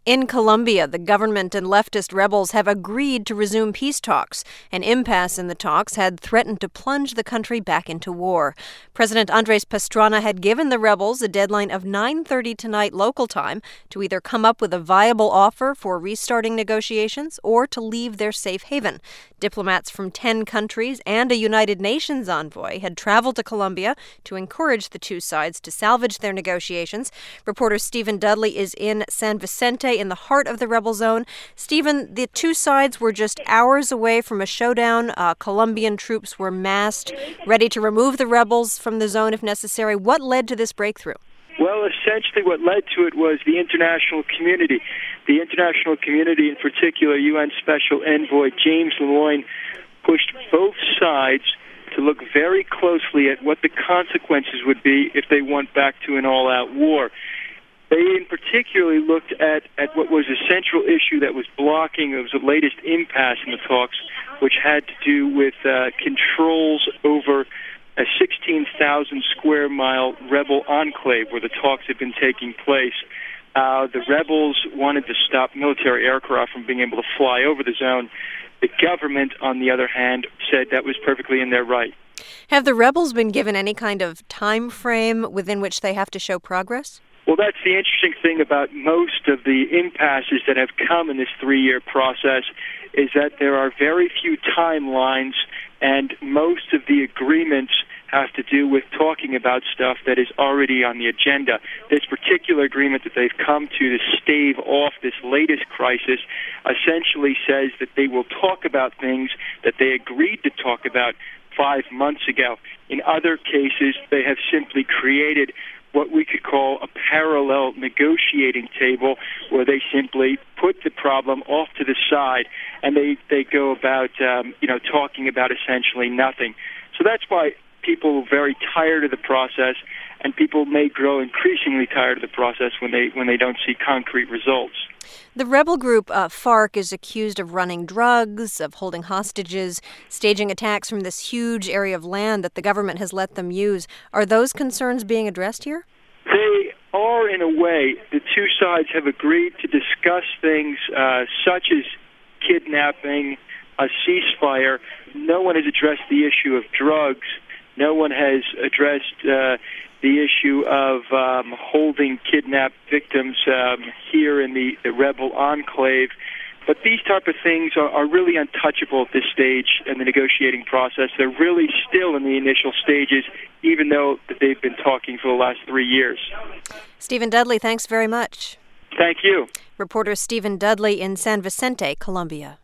In Colombia, the government and leftist rebels have agreed to resume peace talks. An impasse in the talks had threatened to plunge the country back into war. President Andres Pastrana had given the rebels a deadline of 9:30 tonight local time to either come up with a viable offer for restarting negotiations or to leave their safe haven. Diplomats from 10 countries and a United Nations envoy had traveled to Colombia to encourage the two sides to salvage their negotiations. Reporter Stephen Dudley is in San Vicente, in the heart of the rebel zone. Stephen, the two sides were just hours away from a showdown. Colombian troops were massed, ready to remove the rebels from the zone if necessary. What led to this breakthrough? Well, essentially what led to it was the international community. The international community, in particular, UN Special Envoy James Lemoyne, pushed both sides to look very closely at what the consequences would be if they went back to an all-out war. They in particular looked at what was a central issue that was blocking. It was the latest impasse in the talks, which had to do with controls over a 16,000 square mile rebel enclave where the talks had been taking place. The rebels wanted to stop military aircraft from being able to fly over the zone. The government, on the other hand, said that was perfectly in their right. Have the rebels been given any kind of time frame within which they have to show progress? Well, that's the interesting thing about most of the impasses that have come in this 3-year process is that there are very few timelines, and most of the agreements have to do with talking about stuff that is already on the agenda. This particular agreement that they've come to stave off this latest crisis essentially says that they will talk about things that they agreed to talk about 5 months ago. In other cases, they have simply created what we could call a parallel negotiating table where they simply put the problem off to the side and they go about talking about essentially nothing. So that's why people are very tired of the process, and people may grow increasingly tired of the process when they don't see concrete results. The rebel group FARC is accused of running drugs, of holding hostages, staging attacks from this huge area of land that the government has let them use. Are those concerns being addressed here? They are, in a way. The two sides have agreed to discuss things such as kidnapping, a ceasefire. No one has addressed the issue of drugs. No one has addressed the issue of holding kidnapped victims here in the rebel enclave. But these type of things are really untouchable at this stage in the negotiating process. They're really still in the initial stages, even though they've been talking for the last 3 years. Stephen Dudley, thanks very much. Thank you. Reporter Stephen Dudley in San Vicente, Colombia.